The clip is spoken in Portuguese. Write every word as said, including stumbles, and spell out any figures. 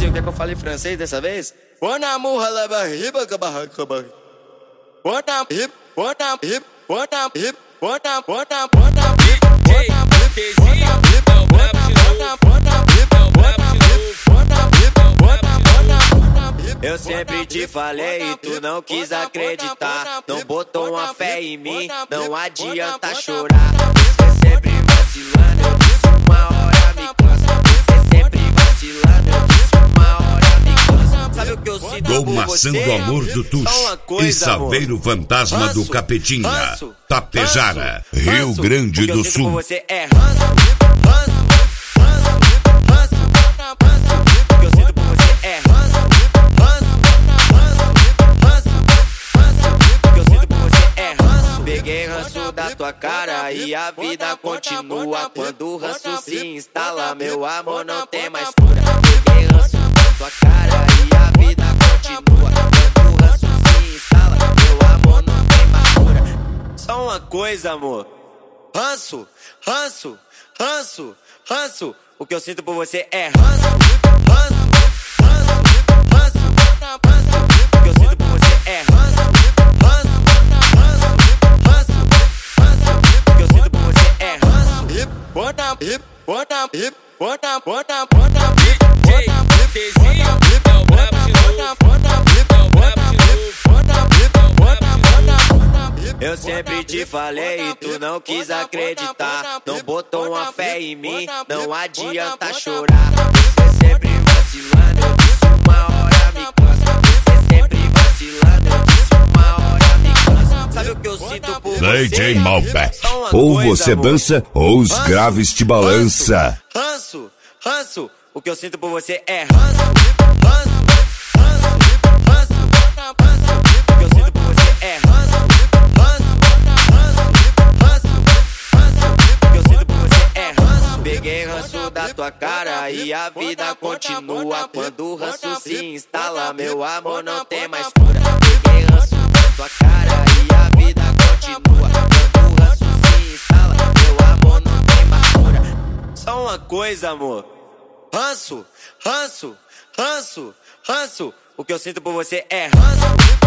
Juninho, quer que eu fale francês dessa vez? Bota a murra lá barriba, cabarraca, barriba. Bota a hip, bota a hip, bota a hip, bota a, bota a, bota a hip, bota a hip, bota a hip, bota a, bota a, bota a hip, bota a hip, bota a hip, bota a, bota a, bota a. Eu sempre te falei e tu não quis acreditar. Não botou uma fé em mim, não adianta chorar. Você sempre vacilando, eu disse uma hora me cansa. Você sempre vacilando, eu disse uma hora me cansa. Sabe o que eu sinto por Domação você? do amor do Tux e Saveiro Fantasma do Capetinha, Tapejara, Rio Grande do Sul. O que eu sinto por você é ranço, ranço, ranço, ranço, ranço. O que eu sinto por você é ranço, ranço, ranço, ranço, ranço. O que eu sinto por você é ranço. Peguei ranço da tua cara e a vida continua. Quando o ranço se instala, meu amor não tem mais cura. Peguei ranço da tua cara e a vida continua. Quando o ranço se instala, meu amor não tem mais cura. Só uma coisa, amor. Ranço, ranço, ranço, ranço. O que eu sinto por você é ranço, ranço, ranço, ranço, ranço. O que eu sinto por você é ranço, ranço, ranço, ranço, ranço. O que eu sinto por você é ranço. Hip, bota a hip, bota a hip, bota a, bota a, bota a hip, bota a hip, bota a hip, bota a, bota a, bota a hip, bota a hip, bota a hip, bota a, bota a, bota a hip. Eu sempre te falei e tu não quis acreditar. Não botou uma fé em mim, não adianta chorar. Você sempre vacilando, eu disse uma hora me cansa. Você sempre vacilando, eu disse uma hora me cansa. Sabe o que eu sinto por você? D J Malbec. Só uma Ou coisa, você amor. dança ou os graves te balança. Ranço, ranço, o que eu sinto por você é ranço, ranço, ranço, ranço, ranço. O que eu sinto por você é ranço, ranço, ranço, ranço, ranço. O que eu sinto por você é ranço. Peguei ranço da tua cara e a vida continua. Quando o ranço se instala, meu amor não tem mais cura. Peguei ranço da tua cara e a vida continua. Quando o ranço se instala, meu amor não tem mais cura. Só uma coisa, amor. Ranço, ranço, ranço, ranço. O que eu sinto por você é ranço,